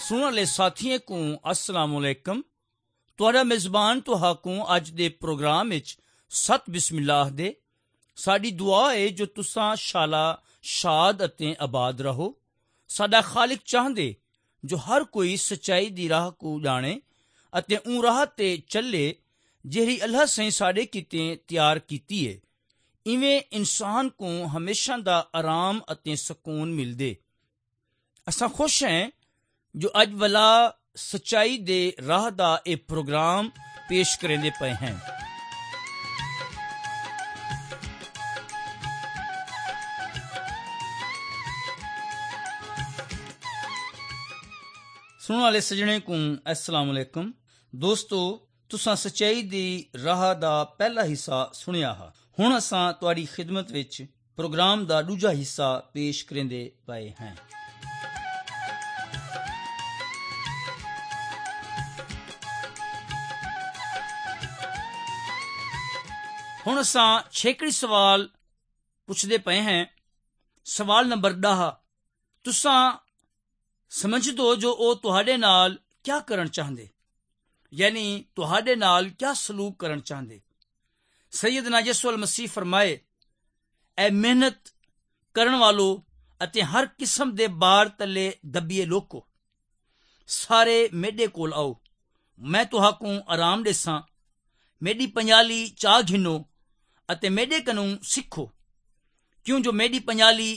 सुनने वाले साथियों को अस्सलाम वालेकुम। ਤੁਹਾਡਾ मेज़बान ਤੁਹਾਨੂੰ ਅੱਜ ਦੇ ਪ੍ਰੋਗਰਾਮ ਵਿੱਚ ਸਤ ਬਿਸਮਿਲ੍ਲਾਹ ਦੇ। ਸਾਡੀ ਦੁਆ ਹੈ ਜੋ ਤੁਸੀਂ ਸ਼ਾਲਾ ਸ਼ਾਦ ਅਤੇ ਆਬਾਦ ਰਹੋ। ਸਾਡਾ ਖਾਲਿਕ ਚਾਹੁੰਦੇ ਜੋ ਹਰ ਕੋਈ ਸੱਚਾਈ ਦੀ ਰਾਹ को ਜਾਣੇ ਅਤੇ ਉਹ ਰਾਹ ਤੇ ਚੱਲੇ ਜਿਹੜੀ ਅੱਲਾਹ ਨੇ ਸਾਡੇ ਕਿਤੇ ਤਿਆਰ ਕੀਤੀ ਹੈ। ਇਵੇਂ ਇਨਸਾਨ को ਹਮੇਸ਼ਾ ਦਾ ਆਰਾਮ ਅਤੇ ਸਕੂਨ ਮਿਲਦੇ। ਅਸਾਂ ਖੁਸ਼ ਹਾਂ ਜੋ ਅੱਜ ਵਾਲਾ ਸੱਚਾਈ ਦੇ ਰਾਹ ਦਾ ਇਹ ਪ੍ਰੋਗਰਾਮ ਪੇਸ਼ ਕਰਦੇ ਪਏ ਹਨ। ਸੁਣਨ ਵਾਲੇ ਸੱਜਣੇ को अस्सलाम वालेकुम। ਦੋਸਤੋ, ਤੁਸੀਂ ਸੱਚਾਈ ਦੀ ਰਾਹ ਦਾ ਪਹਿਲਾ ਹਿੱਸਾ ਸੁਣਿਆ ਹੈ। ਹੁਣ ਅਸਾਂ ਤੁਹਾਡੀ ਖਿਦਮਤ ਵਿੱਚ ਪ੍ਰੋਗਰਾਮ ਦਾ ਦੂਜਾ ਹਿੱਸਾ ਪੇਸ਼ ਕਰਦੇ ਪਏ ਹਾਂ। ਹੁਣ ਅਸਾਂ 6 ਸਵਾਲ ਪੁੱਛਦੇ ਪਏ ਹਾਂ। ਸਵਾਲ ਨੰਬਰ 10, ਤੁਸੀਂ ਸਮਝਦੋ ਜੋ ਉਹ ਤੁਹਾਡੇ ਨਾਲ ਕਿਆ ਕਰਨ ਚਾਹੁੰਦੇ, ਯਾਨੀ ਤੁਹਾਡੇ ਨਾਲ ਕਿਆ ਸਲੂਕ ਕਰਨ ਚਾਹੁੰਦੇ। ਸੈਯਦਨਾ ਯਿਸੂ ਮਸੀਹ ਫਰਮਾਏ, ਐ ਮਿਹਨਤ ਕਰਨ ਵਾਲੋ ਅਤੇ ਹਰ ਕਿਸਮ ਦੇ ਬਾਰ ਤਲੇ ਦੱਬੀਏ ਲੋਕੋ, ਸਾਰੇ ਮੇਡੇ ਕੋਲ ਆਓ, ਮੈਂ ਤੁਹਾਨੂੰ ਆਰਾਮ ਦੇਸਾਂ। ਮੇਰੀ ਪੰਜਾਲੀ ਚਾਹ ਘਿਨੋ ਅਤੇ ਮੇਡੇ ਕਨੂੰ ਸਿੱਖੋ, ਕਿਉਂ ਜੋ ਮੇਰੀ ਪੰਜਾਲੀ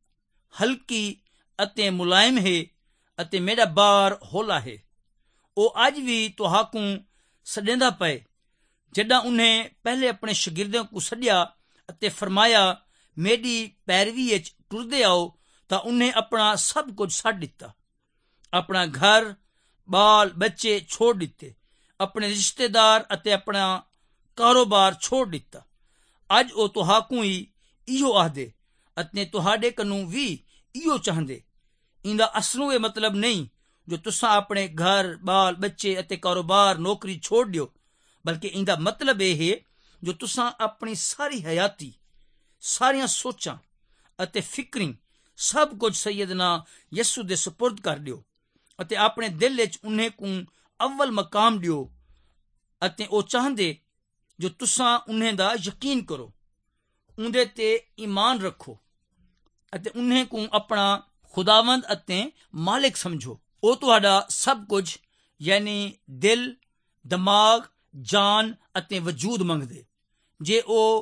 ਹਲਕੀ ਅਤੇ ਮੁਲਾਇਮ ਹੈ ਅਤੇ ਮੇਰਾ ਬਾਰ ਹੌਲਾ ਹੈ। ਉਹ ਅੱਜ ਵੀ ਤੁਹਾਨੂੰ ਸੱਦਦਾ ਪਏ, ਜਿੱਦਾਂ ਉਹਨੇ ਪਹਿਲੇ ਆਪਣੇ ਸ਼ਾਗਿਰਦਾਂ ਨੂੰ ਸੱਦਿਆ ਅਤੇ ਫਰਮਾਇਆ ਮੇਰੀ ਪੈਰਵੀ ਵਿੱਚ ਟੁਰਦੇ ਆਓ, ਤਾਂ ਉਹਨੇ ਆਪਣਾ ਸਭ ਕੁਝ ਛੱਡ ਦਿੱਤਾ। ਆਪਣਾ ਘਰ ਬਾਲ ਬੱਚੇ ਛੋੜ ਦਿੱਤੇ, ਆਪਣੇ ਰਿਸ਼ਤੇਦਾਰ ਅਤੇ ਆਪਣਾ ਕਾਰੋਬਾਰ ਛੋੜ ਦਿੱਤਾ। ਅੱਜ ਉਹ ਤੁਹਾਨੂੰ ਹੀ ਇਹੋ ਆਖਦੇ ਅਤੇ ਤੁਹਾਡੇ ਕਨੂੰ ਵੀ ਇਹੋ ਚਾਹੁੰਦੇ। ਇਹਦਾ ਅਸਲੋਂ ਇਹ ਮਤਲਬ ਨਹੀਂ ਜੋ ਤੁਸੀਂ ਆਪਣੇ ਘਰ ਬਾਲ ਬੱਚੇ ਅਤੇ ਕਾਰੋਬਾਰ ਨੌਕਰੀ ਛੋੜ ਦਿਓ, ਬਲਕਿ ਇਹਦਾ ਮਤਲਬ ਇਹ ਹੈ ਜੋ ਤੁਸੀਂ ਆਪਣੀ ਸਾਰੀ ਹਯਾਤੀ, ਸਾਰੀਆਂ ਸੋਚਾਂ ਅਤੇ ਫਿਕਰਿੰਗ ਸਭ ਕੁਝ ਸੈਯਦਨਾ ਯਿਸੂ ਦੇ ਸਪੁਰਦ ਕਰ ਦਿਓ ਅਤੇ ਆਪਣੇ ਦਿਲ ਵਿੱਚ ਉਹਨੇ ਨੂੰ ਅਵਲ ਮਕਾਮ ਦਿਓ। ਅਤੇ ਉਹ ਚਾਹੁੰਦੇ ਜੋ ਤੁਸੀਂ ਉਹਨੇ ਦਾ ਯਕੀਨ ਕਰੋ, ਉਹਦੇ ਤੇ ਈਮਾਨ ਰੱਖੋ ਅਤੇ ਉਹਨੇ ਨੂੰ ਆਪਣਾ ਖੁਦਾਵੰਦ ਅਤੇ ਮਾਲਿਕ ਸਮਝੋ। ਉਹ ਤੁਹਾਡਾ ਸਭ ਕੁਝ ਯਾਨੀ ਦਿਲ, ਦਿਮਾਗ, ਜਾਨ ਅਤੇ ਵਜੂਦ ਮੰਗਦੇ। ਜੇ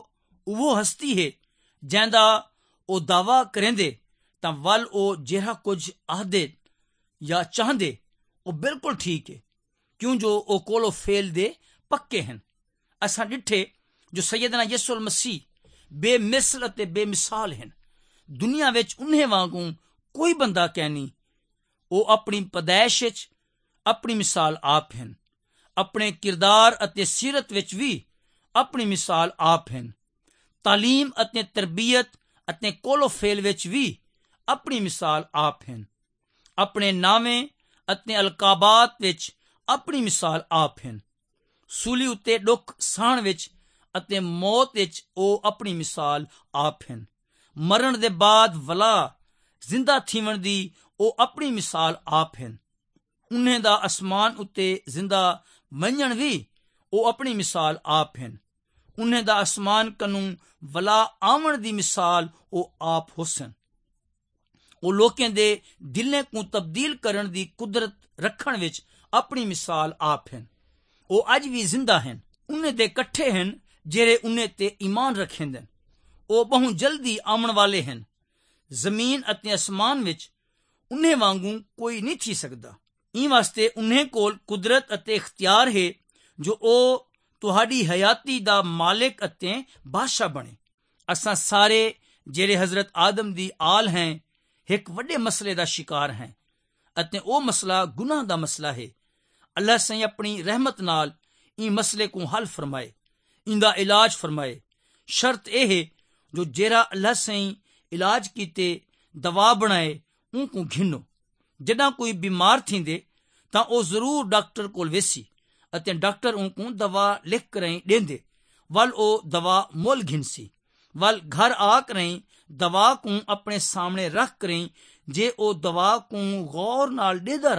ਉਹ ਹਸਤੀ ਹੈ ਜਿਹਦਾ ਉਹ ਦਾਵਾ ਕਰਿੰਦੇ, ਤਾਂ ਵੱਲ ਉਹ ਜਿਹੜਾ ਕੁਝ ਆਖਦੇ ਜਾਂ ਚਾਹੁੰਦੇ ਉਹ ਬਿਲਕੁਲ ਠੀਕ ਹੈ, ਕਿਉਂ ਜੋ ਉਹ ਕੋਲੋਂ ਫੇਲ ਦੇ ਪੱਕੇ ਹਨ। ਅਸਾਂ ਡਿੱਠੇ ਜੋ ਸੈਯਦਨਾ ਯਿਸੂ ਮਸੀਹ ਬੇਮਿਸਲ ਅਤੇ ਬੇਮਿਸਾਲ ਹਨ। ਦੁਨੀਆ ਵਿੱਚ ਉਹਨੇ ਵਾਂਗੂ ਕੋਈ ਬੰਦਾ ਕਹਿਣੀ। ਉਹ ਆਪਣੀ ਪੈਦਾਇਸ਼ ਵਿੱਚ ਆਪਣੀ ਮਿਸਾਲ ਆਪ ਹਨ, ਆਪਣੇ ਕਿਰਦਾਰ ਅਤੇ ਸੀਰਤ ਵਿੱਚ ਵੀ ਆਪਣੀ ਮਿਸਾਲ ਆਪ ਹਨ, ਤਾਲੀਮ ਅਤੇ ਤਰਬੀਅਤ ਅਤੇ ਕੋਲੋਂ ਫੇਲ ਵਿੱਚ ਵੀ ਆਪਣੀ ਮਿਸਾਲ ਆਪ ਹਨ, ਆਪਣੇ ਨਾਵੇਂ ਅਤੇ ਅਲਕਾਬਾਤ ਵਿੱਚ ਆਪਣੀ ਮਿਸਾਲ ਆਪ ਹਨ, ਸੂਲੀ ਉੱਤੇ ਦੁੱਖ ਸਹਾਣ ਵਿੱਚ ਅਤੇ ਮੌਤ ਵਿੱਚ ਉਹ ਆਪਣੀ ਮਿਸਾਲ ਆਪ ਹਨ, ਮਰਨ ਦੇ ਬਾਅਦ ਵਲਾ ਜ਼ਿੰਦਾ ਥੀਵਣ ਦੀ ਉਹ ਆਪਣੀ ਮਿਸਾਲ ਆਪ ਹਨ, ਉਹਨੇ ਦਾ ਅਸਮਾਨ ਉੱਤੇ ਜ਼ਿੰਦਾ ਮੰਨਣ ਵੀ ਉਹ ਆਪਣੀ ਮਿਸਾਲ ਆਪ ਹਨ, ਉਹਨੇ ਦਾ ਅਸਮਾਨ ਕਨੂੰ ਵਲਾ ਆਵਣ ਦੀ ਮਿਸਾਲ ਉਹ ਆਪ ਹੁਸਨ। ਉਹ ਲੋਕਾਂ ਦੇ ਦਿਲਾਂ ਨੂੰ ਤਬਦੀਲ ਕਰਨ ਦੀ ਕੁਦਰਤ ਰੱਖਣ ਵਿੱਚ ਆਪਣੀ ਮਿਸਾਲ ਆਪ ਹਨ। ਉਹ ਅੱਜ ਵੀ ਜ਼ਿੰਦਾ ਹਨ। ਉਹਨੇ ਦੇ ਇਕੱਠੇ ਹਨ ਜਿਹੜੇ ਉਹਨੇ ਤੇ ਈਮਾਨ ਰੱਖੇਂਦੇ। ਉਹ ਬਹੁਤ ਜਲਦੀ ਆਉਣ ਵਾਲੇ ਹਨ। ਜ਼ਮੀਨ ਅਤੇ ਅਸਮਾਨ ਵਿੱਚ ਉਹਨੇ ਵਾਂਗੂ ਕੋਈ ਨਹੀਂ ਥੀ ਸਕਦਾ। ਇਹ ਵਾਸਤੇ ਉਹਨੇ ਕੋਲ ਕੁਦਰਤ ਅਤੇ ਇਖਤਿਆਰ ਹੈ ਜੋ ਉਹ ਤੁਹਾਡੀ ਹਯਾਤੀ ਦਾ ਮਾਲਿਕ ਅਤੇ ਬਾਦਸ਼ਾਹ ਬਣੇ। ਅਸਾਂ ਸਾਰੇ ਜਿਹੜੇ ਹਜ਼ਰਤ ਆਦਮ ਦੀ ਆਲ ਹੈ ਇੱਕ ਵੱਡੇ ਮਸਲੇ ਦਾ ਸ਼ਿਕਾਰ ਹੈ ਅਤੇ ਉਹ ਮਸਲਾ ਗੁਨਾਹ ਦਾ ਮਸਲਾ ਹੈ। ਅੱਲਾਹ ਸੇ ਆਪਣੀ ਰਹਿਮਤ ਨਾਲ ਇਹ ਮਸਲੇ को ਹੱਲ ਫਰਮਾਏ, ਇਹਦਾ ਇਲਾਜ ਫਰਮਾਏ। ਸ਼ਰਤ ਇਹ ਹੈ ਜੋ ਜਿਹੜਾ ਅੱਲਾਹ ਸੇ ਇਲਾਜ ਕੀਤੇ ਦਵਾ ਬਣਾਏ ਉਹ को ਘਿਨੋ। ਜਦੋਂ ਕੋਈ ਬਿਮਾਰ ਥੀਂਦੇ ਤਾਂ ਉਹ ਜ਼ਰੂਰ ਡਾਕਟਰ ਕੋਲ ਵੇਸੀ ਅਤੇ ਡਾਕਟਰ ਉਹ को ਦਵਾ ਲਿਖ ਕਰੇ ਦੇਂਦੇ। ਵੱਲ ਉਹ ਦਵਾ ਮੁੱਲ ਘਿਨਸੀ, ਵੱਲ ਘਰ ਆ ਕਰੇ ਦਵਾ को ਆਪਣੇ ਸਾਹਮਣੇ ਰੱਖ ਕਰੇ। ਜੇ ਉਹ ਦਵਾ को ਗੌਰ ਨਾਲ ਦੇਦਾ ਰਹੇ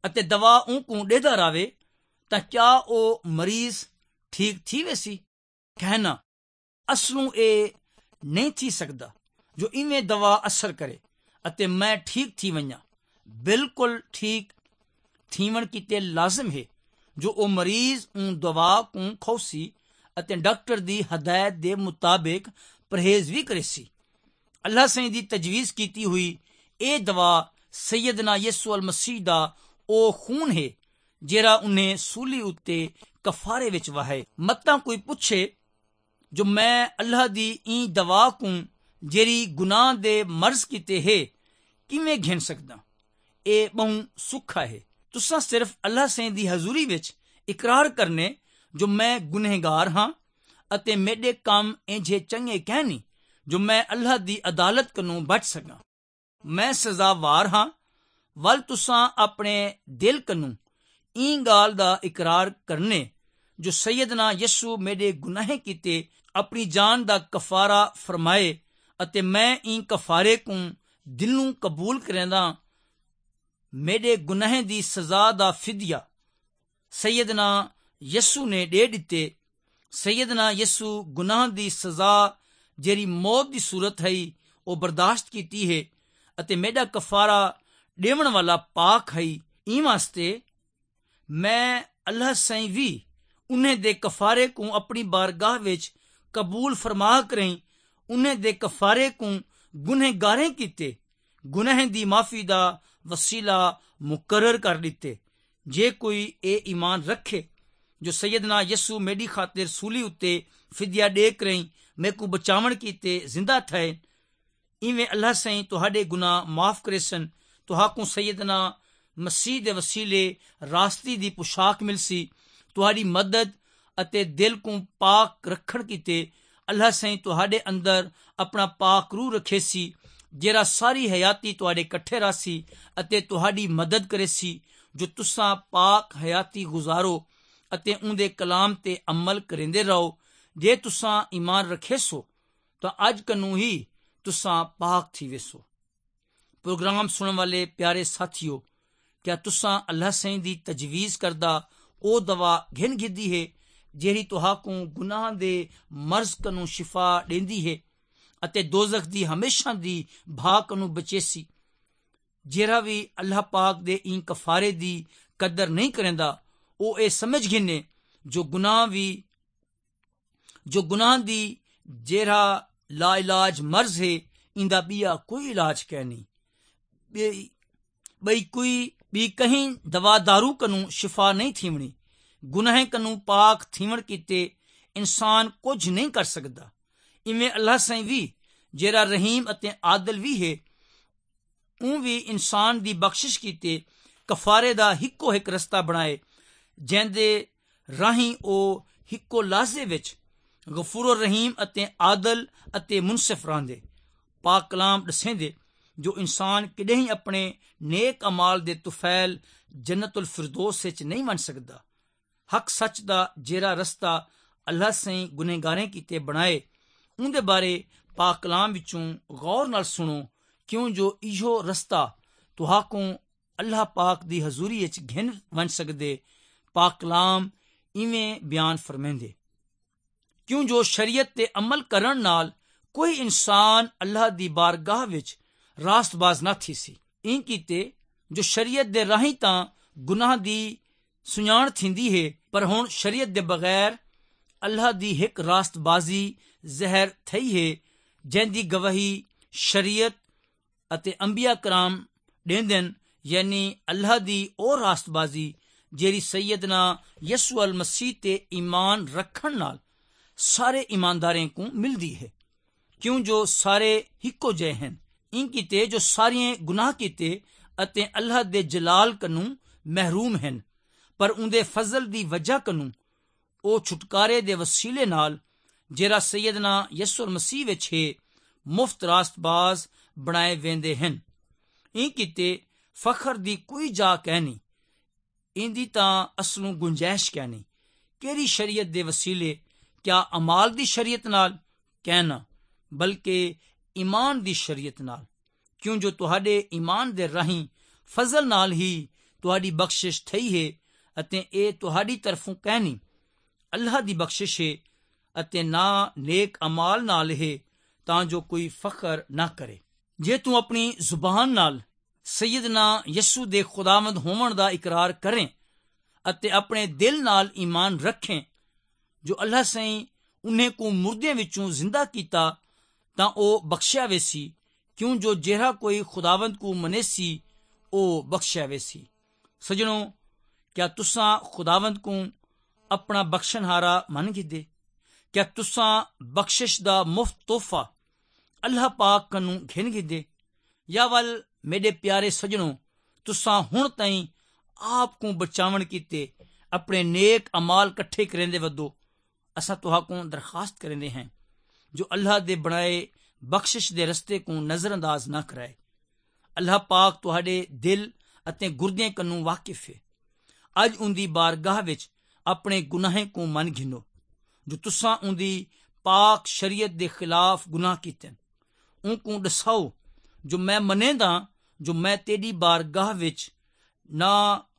ਅਤੇ ਦਵਾ ਉਹਨੂੰ ਦੇਦਾ ਰਾਵੇ ਤਾਂ ਕਿਆ ਉਹ ਮਰੀਜ਼ ਠੀਕ ਥੀ ਵੇਸੀ? ਕਹਿਣਾ ਅਸਲੋਂ ਇਹ ਨਹੀਂ ਥੀ ਸਕਦਾ ਜੋ ਇਵੇਂ ਦਵਾ ਅਸਰ करे ਅਤੇ ਮੈਂ ਠੀਕ ਥੀ ਵञा। ਬਿਲਕੁਲ ਠੀਕ ਥੀਵਣ ਕੀਤੇ ਲਾਜ਼ਮ ਹੈ ਜੋ ਉਹ ਮਰੀਜ਼ ਦਵਾ ਨੂੰ ਖੌਸੀ ਅਤੇ ਡਾਕਟਰ ਦੀ ਹਦਾਇਤ ਦੇ ਮੁਤਾਬਿਕ ਪਰਹੇਜ਼ ਵੀ ਕਰੇ ਸੀ। ਅੱਲਾਹ ਸਾਈਂ ਦੀ ਤਜਵੀਜ਼ ਕੀਤੀ ਹੋਈ ਇਹ ਦਵਾ ਸੈਯਦਨਾ ਯਿਸੂ ਅਲ ਮਸੀਹ ਦਾ ਉਹ ਖੂਨ ਹੈ ਜਿਹੜਾ ਉਹਨੇ ਸੂਲੀ ਉੱਤੇ ਕਫਾਰੇ ਵਿੱਚ ਵਹਾਏ। ਮਤਾਂ ਕੋਈ ਪੁੱਛੇ ਜੋ ਮੈਂ ਅੱਲਾਹ ਦੀ ਇਹ ਦਵਾ ਨੂੰ ਜਿਹੜੀ ਗੁਨਾਹ ਦੇ ਮਰਜ਼ ਕੀਤੇ ਹੈ ਕਿਵੇਂ ਘਿਣ ਸਕਦਾ? ਇਹ ਬਹੁ ਸੁੱਖਾ ਹੈ। ਤੁਸਾਂ ਸਿਰਫ ਅੱਲਾਹ ਸਾਈਂ ਦੀ ਹਜ਼ੂਰੀ ਵਿੱਚ ਇਕਰਾਰ ਕਰਨੇ ਜੋ ਮੈਂ ਗੁਨਹਗਾਰ ਹਾਂ ਅਤੇ ਮੇਰੇ ਕੰਮ ਇੰਝੇ ਚੰਗੇ ਕਹਿਣੀ ਜੋ ਮੈਂ ਅੱਲਾਹ ਦੀ ਅਦਾਲਤ ਕੋਲੋਂ ਬਚ ਸਕਾਂ। ਮੈਂ ਸਜ਼ਾਵਾਰ ਹਾਂ। ਵੱਲ ਤੁਸਾਂ ਆਪਣੇ ਦਿਲ ਕੋਲੋਂ ਇਹ ਗੱਲ ਦਾ ਇਕਰਾਰ ਕਰਨੇ ਜੋ ਸੈਯਦਨਾ ਯਿਸੂ ਮੇਰੇ ਗੁਨਾਹ ਕੀਤੇ ਆਪਣੀ ਜਾਨ ਦਾ ਕਫਾਰਾ ਫਰਮਾਏ ਅਤੇ ਮੈਂ ਇਹ ਕਫਾਰੇ ਨੂੰ ਦਿਲ ਨੂੰ ਕਬੂਲ ਕਰਦਾ। ਮੇਰੇ ਗੁਨਾਹ ਦੀ ਸਜ਼ਾ ਦਾ ਫਿਦਿਆ ਸੈਯਦਨਾ ਯਿਸੂ ਨੇ ਦੇ ਦਿੱਤੇ। ਸੈਯਦਨਾ ਯਿਸੂ ਗੁਨਾਹ ਦੀ ਸਜ਼ਾ ਜਿਹੜੀ ਮੌਤ ਦੀ ਸੂਰਤ ਹੈ ਉਹ ਬਰਦਾਸ਼ਤ ਕੀਤੀ ਹੈ ਅਤੇ ਮੇਰਾ ਕਫਾਰਾ ਦੇਵਣ ਵਾਲਾ ਪਾਕ ਹੈ। ਇਹ ਵਾਸਤੇ ਮੈਂ ਅੱਲਾਹ ਸਾਈਂ ਵੀ ਉਹਨੇ ਦੇ ਕਫਾਰੇ ਨੂੰ ਆਪਣੀ ਬਾਰਗਾਹ ਵਿੱਚ ਕਬੂਲ ਫਰਮਾ ਕਰੇ। ਉਹਨੇ ਦੇ ਕਫਾਰੇ ਨੂੰ ਗੁਨਹਗਾਰੇ ਕੀਤੇ ਗੁਨਾਹ ਦੀ ਮਾਫੀ ਦਾ ਵਸੀਲਾ ਮੁਕਰਰ ਕਰ ਦਿੱਤੇ। ਜੇ ਕੋਈ ਇਹ ਈਮਾਨ ਰੱਖੇ ਜੋ ਸੈਯਦਨਾ ਯਿਸੂ ਮੇਰੀ ਖਾਤਰ ਸੂਲੀ ਉੱਤੇ ਫਿਦਿਆ ਦੇ ਕਰੇ ਮੈਂ ਕੋ ਬਚਾਵਣ ਕੀਤੇ ਜ਼ਿੰਦਾ ਥਏ, ਇਵੇਂ ਅੱਲਾਹ ਸਾਈਂ ਤੁਹਾਡੇ ਗੁਨਾਹ ਮਾਫ ਕਰੇ ਸਨ। ਤੁਹਾਨੂੰ ਸੈਯਦਨਾ ਮਸੀਹ ਦੇ ਵਸੀਲੇ ਰਾਸਤੀ ਦੀ ਪੁਸ਼ਾਕ ਮਿਲਸੀ। ਤੁਹਾਡੀ ਮਦਦ ਅਤੇ ਦਿਲ ਨੂੰ ਪਾਕ ਰੱਖਣ ਕੀਤੇ ਅੱਲਾਹ ਸਾਈਂ ਤੁਹਾਡੇ ਅੰਦਰ ਆਪਣਾ ਪਾਕ ਰੂਹ ਰੱਖੇ ਸੀ ਜਿਹੜਾ ਸਾਰੀ ਹਯਾਤੀ ਤੁਹਾਡੇ ਇਕੱਠੇ ਰਾਸੀ ਅਤੇ ਤੁਹਾਡੀ ਮਦਦ ਕਰੇ ਸੀ ਜੋ ਤੁਸਾਂ ਪਾਕ ਹਯਾਤੀ ਗੁਜ਼ਾਰੋ ਅਤੇ ਉਹਦੇ ਕਲਾਮ ਤੇ ਅਮਲ ਕਰਿੰਦੇ ਰਹੋ। ਜੇ ਤੁਸਾਂ ਈਮਾਨ ਰੱਖੇ ਸੋ ਤਾਂ ਅੱਜ ਕਨੂੰ ਹੀ ਤੁਸਾਂ ਪਾਕ ਥੀ ਵੇਸੋ। ਪ੍ਰੋਗਰਾਮ ਸੁਣਨ ਵਾਲੇ ਪਿਆਰੇ ਸਾਥੀਓ, ਕਿਆ ਤੁਸਾਂ ਅੱਲਾਹ ਸਾਈਂ ਦੀ ਤਜਵੀਜ਼ ਕਰਦਾ ਉਹ ਦਵਾ ਘਿਣ ਗਿੱਦੀ ਹੈ ਜਿਹੜੀ ਤੁਹਾਨੂੰ ਗੁਨਾਹ ਦੇ ਮਰਜ਼ ਕਨੂੰ ਸ਼ਿਫਾ ਦੇਂਦੀ ਹੈ ਅਤੇ ਦੋਜ਼ਖ ਦੀ ਹਮੇਸ਼ਾ ਦੀ ਭਾਗ ਨੂੰ ਬਚੇਸੀ। ਜਿਹੜਾ ਵੀ ਅੱਲਾਹ ਪਾਕ ਦੇ ਇਨ ਕਫਾਰੇ ਦੀ ਕਦਰ ਨਹੀਂ ਕਰਦਾ ਉਹ ਇਹ ਸਮਝ ਗਿਨੇ ਜੋ ਗੁਨਾਹ ਦੀ ਜਿਹੜਾ ਲਾ ਇਲਾਜ ਮਰਜ਼ ਹੈ ਇੰਦਾ ਬਿਆ ਕੋਈ ਇਲਾਜ ਕਹਿ ਨਹੀਂ। ਬਈ ਕੋਈ ਵੀ ਕਹੀਂ ਦਵਾ दारू ਕਨੂੰ ਸ਼ਿਫਾ ਨਹੀਂ ਥੀਵਣੀ। ਗੁਨਾਹ ਕਨੂੰ ਪਾਕ ਥੀਵਣ ਕੀਤੇ ਇਨਸਾਨ ਕੁਝ ਨਹੀਂ ਕਰ ਸਕਦਾ। ਇਵੇਂ ਅੱਲਾਹ ਸਾਈਂ ਵੀ ਜਿਹੜਾ ਰਹੀਮ ਅਤੇ ਆਦਲ ਵੀ ਹੈ ਉਹ ਵੀ ਇਨਸਾਨ ਦੀ ਬਖਸ਼ਿਸ਼ ਕੀਤੇ ਕਫਾਰੇ ਦਾ ਇੱਕੋ ਇੱਕ ਰਸਤਾ ਬਣਾਏ ਜਿਹਦੇ ਰਾਹੀਂ ਉਹ ਇੱਕੋ ਲਾਜ਼ੇ ਵਿੱਚ ਗਫੂਰ ਰਹੀਮ ਅਤੇ ਆਦਲ ਅਤੇ ਮੁਨਸਿਫ ਰਹਿੰਦੇ। ਪਾਕ ਕਲਾਮ ਦੱਸੇਂਦੇ ਜੋ ਇਨਸਾਨ ਕਿਤੇ ਹੀ ਆਪਣੇ ਨੇਕ ਅਮਾਲ ਦੇ ਤੁਫੈਲ ਜੰਨਤੁਲ ਫਿਰਦੌਸ ਵਿੱਚ ਨਹੀਂ ਬਣ ਸਕਦਾ। ਹੱਕ ਸੱਚ ਦਾ ਜਿਹੜਾ ਰਸਤਾ ਅੱਲਾਹ ਸਾਈਂ ਗੁਨਹਗਾਰੇ ਕੀਤੇ ਬਣਾਏ ਉਹਦੇ ਬਾਰੇ ਪਾਕ ਕਲਾਮ ਵਿੱਚੋਂ ਗੌਰ ਨਾਲ ਸੁਣੋ ਕਿਉਂ ਜੋ ਇਹੋ ਰਸਤਾ ਤੁਹਾਨੂੰ ਅੱਲਾਹ ਪਾਕ ਦੀ ਹਜ਼ੂਰੀ ਵਿੱਚ ਘਿਣ ਬਣ ਸਕਦੇ। ਪਾਕ ਕਲਾਮ ਇਵੇਂ ਬਿਆਨ ਫਰਮਾਉਂਦੇ ਕਿਉਂ ਜੋ ਸ਼ਰੀਅਤ ਤੇ ਅਮਲ ਕਰਨ ਨਾਲ ਕੋਈ ਇਨਸਾਨ ਅੱਲਾਹ ਦੀ ਬਾਰਗਾਹ ਵਿੱਚ ਰਾਸਤਬਾਜ਼ ਨਾ ਥੀ ਸੀ। ਇਨ ਕੀਤੇ ਜੋ ਸ਼ਰੀਅਤ ਦੇ ਰਾਹੀਂ ਤਾਂ ਗੁਨਾਹ ਦੀ ਸੁਣਾਣ ਥਿੰਦੀ ਹੈ ਪਰ ਹੁਣ ਸ਼ਰੀਅਤ ਦੇ ਬਗੈਰ ਅੱਲਾਹ ਦੀ ਇੱਕ ਰਾਸਤਬਾਜ਼ੀ ਜ਼ਹਿਰ ਥਈ ਹੈ ਜਿਹਦੀ ਗਵਾਹੀ ਸ਼ਰੀਅਤ ਅਤੇ ਅੰਬੀਆ ਕਰਾਮ ਦੇਂਦੇ ਯਾਨੀ ਅੱਲਾਹ ਦੀ ਉਹ ਰਾਸਤਬਾਜ਼ੀ ਜਿਹੜੀ ਸੈਯਦਨਾ ਯਿਸੂ ਅਲ ਮਸੀਹ ਤੇ ਈਮਾਨ ਰੱਖਣ ਨਾਲ ਸਾਰੇ ਈਮਾਨਦਾਰਾਂ ਨੂੰ ਮਿਲਦੀ ਹੈ ਕਿਉਂ ਜੋ ਸਾਰੇ ਇੱਕੋ ਜਿਹੇ ਹਨ। ਇਨ ਕੀਤੇ ਜੋ ਸਾਰੀਆਂ ਗੁਨਾਹ ਕੀਤੇ ਅਤੇ ਅੱਲਾਹ ਦੇ ਜਲਾਲ ਕਨੂੰ ਮਹਿਰੂਮ ਹਨ ਪਰ ਉਹਦੇ ਫਜ਼ਲ ਦੀ ਵਜ੍ਹਾ ਕਨੂੰ ਉਹ ਛੁਟਕਾਰੇ ਦੇ ਵਸੀਲੇ ਨਾਲ ਜਿਹੜਾ ਸੈਯਦਨਾ ਯਿਸੂ ਮਸੀਹ ਵਿੱਚ ਹੈ ਮੁਫਤ ਰਾਸਤਬਾਜ਼ ਬਣਾਏ ਵੇਂਦੇ ਹਨ। ਇਨ ਕੀਤੇ ਫਖਰ ਦੀ ਕੋਈ ਜਾ ਕਹਿਣੀ ਇੰਦੀ ਤਾਂ ਅਸਲੋਂ ਗੁੰਜਾਇਸ਼ ਕਹਿਣੀ ਕਿਹੜੀ ਸ਼ਰੀਅਤ ਦੇ ਵਸੀਲੇ ਕਿਆ ਅਮਾਲ ਦੀ ਸ਼ਰੀਅਤ ਨਾਲ ਕਹਿਣਾ ਬਲਕਿ ਈਮਾਨ ਦੀ ਸ਼ਰੀਅਤ ਨਾਲ ਕਿਉਂ ਜੋ ਤੁਹਾਡੇ ਈਮਾਨ ਦੇ ਰਾਹੀਂ ਫਜ਼ਲ ਨਾਲ ਹੀ ਤੁਹਾਡੀ ਬਖਸ਼ਿਸ਼ ਥਈ ਹੈ ਅਤੇ ਇਹ ਤੁਹਾਡੀ ਤਰਫੋਂ ਕਹਿਣੀ ਅੱਲਾਹ ਦੀ ਬਖਸ਼ਿਸ਼ ਹੈ ਅਤੇ ਨਾ ਨੇਕ ਅਮਾਲ ਨਾਲ ਹੈ, ਤਾਂ ਜੋ ਕੋਈ ਫਖਰ ਨਾ ਕਰੇ। ਜੇ ਤੂੰ ਆਪਣੀ ਜ਼ੁਬਾਨ ਨਾਲ ਸੈਯਦਨਾ ਯਸੂ ਦੇ ਖੁਦਾਵੰਦ ਹੋਣ ਦਾ ਇਕਰਾਰ ਕਰੇ ਅਤੇ ਆਪਣੇ ਦਿਲ ਨਾਲ ਈਮਾਨ ਰੱਖੇ ਜੋ ਅੱਲਾਹ ਸਹੀਂ ਉਹਨੇ ਕੋ ਮੁਰਦਿਆਂ ਵਿੱਚੋਂ ਜ਼ਿੰਦਾ ਕੀਤਾ, ਤਾਂ ਉਹ ਬਖਸ਼ਿਆ ਵੇਸੀ, ਕਿਉਂ ਜੋ ਜਿਹੜਾ ਕੋਈ ਖੁਦਾਵੰਦ ਕੋ ਮਨੇਸੀ ਉਹ ਬਖਸ਼ਿਆ ਵੇਸੀ। ਸਜਣੋ, ਕਿਆ ਤੁਸਾਂ ਖੁਦਾਵੰਦ ਕੋ ਆਪਣਾ ਬਖਸ਼ਣਹਾਰਾ ਮੰਨ ਗਿੱਦੇ? ਕਿਆ ਤੁਸਾਂ ਬਖਸ਼ਿਸ਼ ਦਾ ਮੁਫਤ ਤੋਹਫਾ ਅੱਲਾਹ ਪਾਕ ਕਨੂੰ ਘਿਨ ਗਿੱਦੇ? ਜਾਂ ਵੱਲ ਮੇਰੇ ਪਿਆਰੇ ਸਜਣੋ, ਤੁਸਾਂ ਹੁਣ ਤਾਈਂ ਆਪ ਕੋ ਬਚਾਵਣ ਕੀਤੇ ਆਪਣੇ ਨੇਕ ਅਮਾਲ ਇਕੱਠੇ ਕਰੇਂਦੇ ਵੱਧੋ। ਅਸਾਂ ਤੁਹਾਂ ਕੋ ਦਰਖਾਸਤ ਕਰੇਂਦੇ ਹਾਂ ਜੋ ਅੱਲਾਹ ਦੇ ਬਣਾਏ ਬਖਸ਼ਿਸ਼ ਦੇ ਰਸਤੇ ਕੋ ਨਜ਼ਰ ਅੰਦਾਜ਼ ਨਾ ਕਰਾਏ। ਅੱਲਾਹ ਪਾਕ ਤੁਹਾਡੇ ਦਿਲ ਅਤੇ ਗੁਰਦਿਆਂ ਕਨੂੰ ਵਾਕਿਫ ਹੈ। ਅੱਜ ਉਹਦੀ ਬਾਰਗਾਹ ਵਿੱਚ ਆਪਣੇ ਗੁਨਾਹਾਂ ਕੋ ਮਨ ਘਿਨੋ ਜੋ ਤੁਸਾਂ ਉਹਦੀ ਪਾਕ ਸ਼ਰੀਅਤ ਦੇ ਖਿਲਾਫ ਗੁਨਾਹ ਕੀਤੇ। ਉਹ ਕੋ ਦਸਾਓ ਜੋ ਮੈਂ ਮੰਨੇਦਾ, ਜੋ ਮੈਂ ਤੇਰੀ ਬਾਰਗਾਹ ਵਿੱਚ ਨਾ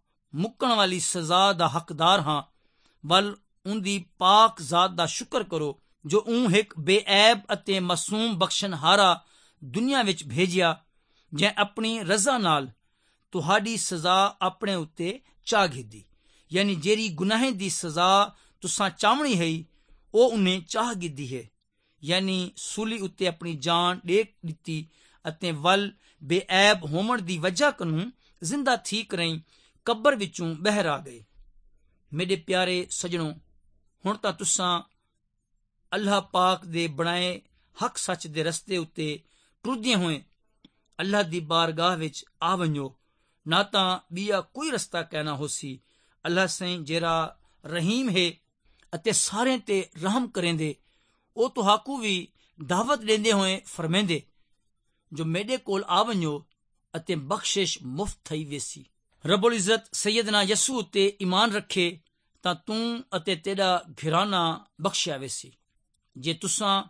ਮੁੱਕਣ ਵਾਲੀ ਸਜ਼ਾ ਦਾ ਹੱਕਦਾਰ ਹਾਂ। ਵੱਲ ਉਹਦੀ ਪਾਕ ਜ਼ਾਤ ਦਾ ਸ਼ੁਕਰ ਕਰੋ ਜੋ ਉਹ ਇੱਕ ਬੇਐਬ ਅਤੇ ਮਾਸੂਮ ਬਖਸ਼ਣਹਾਰਾ ਦੁਨੀਆ ਵਿੱਚ ਭੇਜਿਆ, ਜੇ ਆਪਣੀ ਰਜ਼ਾ ਨਾਲ ਤੁਹਾਡੀ ਸਜ਼ਾ ਆਪਣੇ ਉੱਤੇ ਚਾ ਗਿੱਦੀ। ਯਾਨੀ ਜਿਹੜੀ ਗੁਨਾਹ ਦੀ ਸਜ਼ਾ ਤੁਸਾਂ ਚਾਹਣੀ ਹੈ ਉਹ ਉਹਨੇ ਚਾਹ ਗਿੱਦੀ ਹੈ। ਯਾਨੀ ਸੂਲੀ ਉੱਤੇ ਆਪਣੀ ਜਾਨ ਦੇ ਦਿੱਤੀ ਅਤੇ ਵੱਲ ਬੇਐਬ ਹੋਣ ਦੀ ਵਜ੍ਹਾ ਕਨੂੰ ਜ਼ਿੰਦਾ ਠੀਕ ਰਹੀ ਕਬਰ ਵਿੱਚੋਂ ਬਾਹਰ ਆ ਗਏ। ਮੇਰੇ ਪਿਆਰੇ ਸਜਣੋ, ਹੁਣ ਤਾਂ ਤੁਸਾਂ ਅੱਲਾਹ ਪਾਕ ਦੇ ਬਣਾਏ ਹੱਕ ਸੱਚ ਦੇ ਰਸਤੇ ਉੱਤੇ ਟੁਰਦਿਆਂ ਹੋਏ ਅੱਲਾਹ ਦੀ ਬਾਰਗਾਹ ਵਿੱਚ ਆ ਵੰਜੋ। ਨਾ ਤਾਂ ਬੀਆ ਕੋਈ ਰਸਤਾ ਕਹਿਣਾ ਹੋਸੀ। ਅੱਲਾਹ ਸਹੀਂ ਜਿਹੜਾ ਰਹੀਮ ਹੈ ਅਤੇ ਸਾਰਿਆਂ ਤੇ ਰਹਿਮ ਕਰੇਂਦੇ, ਉਹ ਤੁਹਾਕੂ ਵੀ ਦਾਵਤ ਦੇਂਦੇ ਹੋਏ ਫਰਮੇਂਦੇ ਜੋ ਮੇਰੇ ਕੋਲ ਆ ਵੰਜੋ ਅਤੇ ਬਖਸ਼ਿਸ਼ ਮੁਫਤ ਥਈ ਵੇਸੀ। ਰੱਬੁਲ ਇੱਜ਼ਤ ਸੈਯਦਨਾ ਯਸੂ ਉੱਤੇ ਈਮਾਨ ਰੱਖੇ ਤਾਂ ਤੂੰ ਅਤੇ ਤੇਰਾ ਘਰਾਨਾ ਬਖਸ਼ਿਆ ਵੇਸੀ। ਜੇ ਤੁਸਾਂ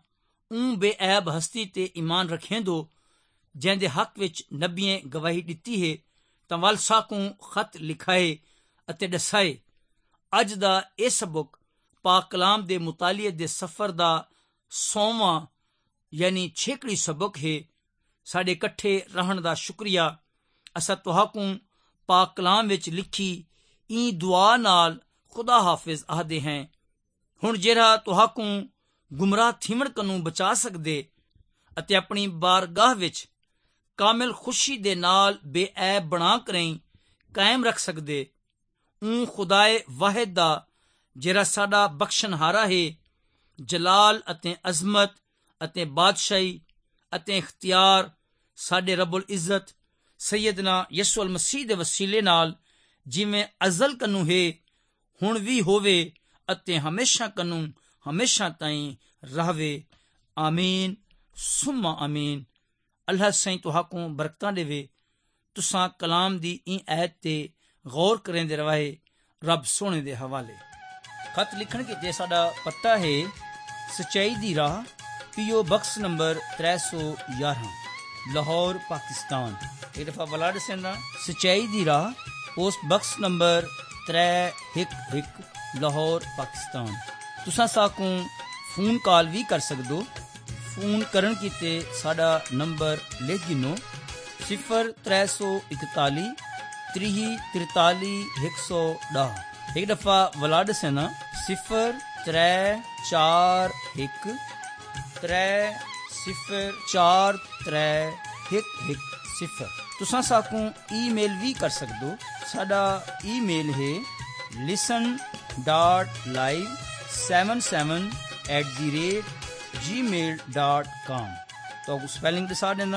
ਬੇਐਬ ਹਸਤੀ ਤੇ ਈਮਾਨ ਰੱਖੇਂਦੋ ਜਿਹਦੇ ਹੱਕ ਵਿੱਚ ਨਬੀਆਂ ਗਵਾਹੀ ਦਿੱਤੀ ਹੈ, ਤਾਂ ਵੱਲ ਸਾਕੂ ਖਤ ਲਿਖਾਏ ਅਤੇ ਦਸਾਏ। ਅੱਜ ਦਾ ਇਹ ਸਬਕ ਪਾਕ ਕਲਾਮ ਦੇ ਮੁਤਾਲੀਏ ਦੇ ਸਫਰ ਦਾ 100ਵਾਂ ਯਾਨੀ 6 ਸਬਕ ਹੈ। ਸਾਡੇ ਇਕੱਠੇ ਰਹਿਣ ਦਾ ਸ਼ੁਕਰੀਆ। ਅਸਾਂ ਤੁਹਾਕੂ ਪਾਕ ਕਲਾਮ ਵਿੱਚ ਲਿਖੀ ਇਹ ਦੁਆ ਨਾਲ ਖੁਦਾ ਹਾਫਿਜ਼ ਆਖਦੇ ਹਾਂ। ਹੁਣ ਜਿਹੜਾ ਤੁਹਾਕੂ ਗੁਮਰਾਹ ਥੀਵਣ ਕਨੂੰ ਬਚਾ ਸਕਦੇ ਅਤੇ ਆਪਣੀ ਬਾਰਗਾਹ ਵਿੱਚ ਕਾਮਿਲ ਖੁਸ਼ੀ ਦੇ ਨਾਲ ਬੇਐਬ ਬਣਾ ਕਰੇ ਕਾਇਮ ਰੱਖ ਸਕਦੇ, ਉਹ ਖੁਦਾਏ ਵਾਹਿਦ ਦਾ ਜਿਹੜਾ ਸਾਡਾ ਬਖਸ਼ਣਹਾਰਾ ਹੈ, ਜਲਾਲ ਅਤੇ ਅਜ਼ਮਤ ਅਤੇ ਬਾਦਸ਼ਾਹੀ ਅਤੇ ਇਖਤਿਆਰ ਸਾਡੇ ਰੱਬੁਲ ਇੱਜ਼ਤ ਸੈਯਦਨਾ ਯਸੂ ਮਸੀਹ ਦੇ ਵਸੀਲੇ ਨਾਲ ਜਿਵੇਂ ਅਜ਼ਲ ਕਨੂੰ ਹੈ, ਹੁਣ ਵੀ ਹੋਵੇ ਅਤੇ ਹਮੇਸ਼ਾ ਕਨੂੰ ਹਮੇਸ਼ਾ ਤਾਈਂ ਰਹਵੇ। ਆਮੀਨ ਸੁਮਾ ਆਮੀਨ। ਅੱਲਾਹ ਸਹੀਂ ਤੁਹਾਕੂ ਬਰਕਤਾਂ ਦੇਵੇ। ਤੁਸਾਂ ਕਲਾਮ ਦੀ ਇਹ ਐਤ ਤੇ ਗੌਰ ਕरेंदे ਰਵਾਏ। ਰੱਬ ਸੋਹਣੇ ਦੇ ਹਵਾਲੇ। ਖਤ ਲਿਖਣ ਕੇ ਸਾਡਾ ਪਤਾ ਹੈ ਸਚਾਈ ਦੀ ਰਾਹ, ਪੀਓ ਬਕਸ ਨੰਬਰ 311, ਲਾਹੌਰ ਪਾਕਿਸਤਾਨ। ਇੱਕ ਦਫਾ ਬਲਾਡ ਸੈਨਾ ਸਚਾਈ ਦੀ ਰਾਹ, post box number 311, Lahore Pakistan. ਤੁਸਾਂ ਸਾਕੂ ਫੋਨ ਕਾਲ ਵੀ ਕਰ ਸਕਦੋ। ਫੋਨ ਕਰਨ ਕੀਤੇ ਸਾਡਾ ਨੰਬਰ ਲਿਖ ਗਿਨੋ 0341 3043 110। ਇੱਕ ਦਫਾ ਵਲਾਡ ਸੈਨਾ 0341 30431110। ਤੁਸਾਂ ਸਾਕੂ ਈਮੇਲ ਵੀ ਕਰ ਸਕਦੋ। ਸਾਡਾ ਈਮੇਲ ਹੈ listen.live77@gmail.com। तो स्पेलिंग दसा देना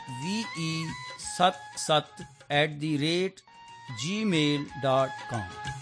listen.live77@gmail.com।